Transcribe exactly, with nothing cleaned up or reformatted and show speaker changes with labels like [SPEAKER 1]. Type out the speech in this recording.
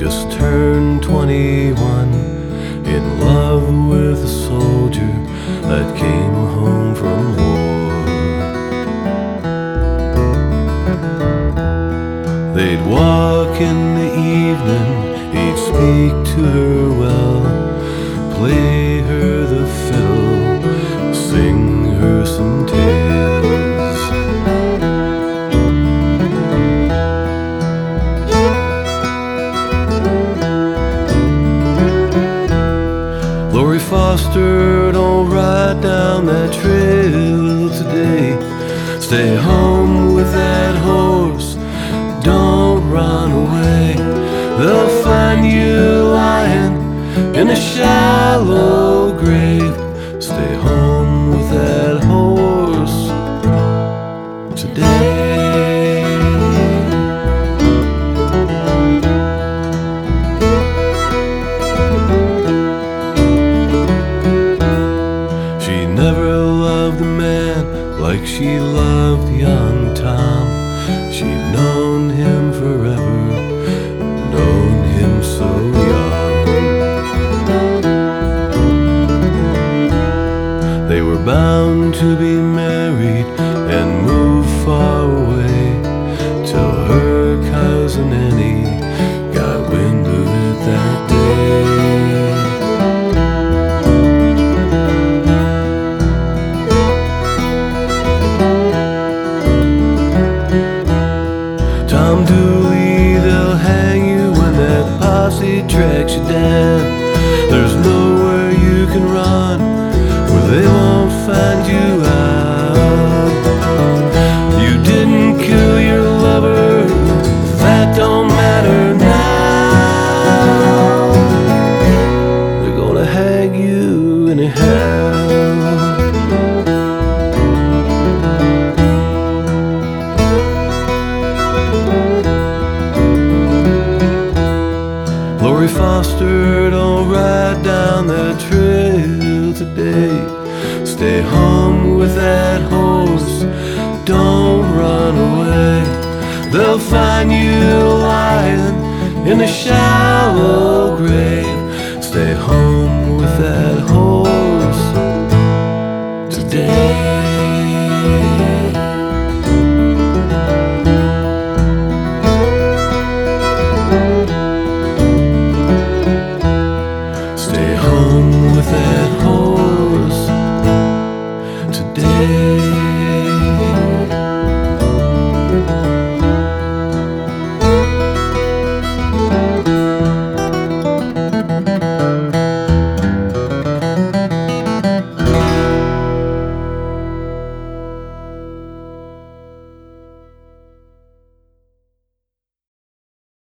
[SPEAKER 1] just turned twenty-one, in love with a soldier that came home from war. They'd walk in the evening, he'd speak to her well, play her the fiddle, sing her some tales. Laurie Foster, don't ride down that trail today. Stay home with that horse, don't run away. They'll find you lying in a shallow grave. Stay home with that horse today. She never loved a man like she loved young Tom. She'd known him forever, known him so young. They were bound to be married and move far away, till her cousin Annie got wind of it that day. Tom Dooley, they'll hang you when that posse tracks you down. There's nowhere you can run where they won't find you out. You didn't kill your lover, that don't matter now. They're gonna hang you anyhow. Laurie Foster, don't ride down that trail today. Stay home with that horse, don't run away. They'll find you lying in the shadow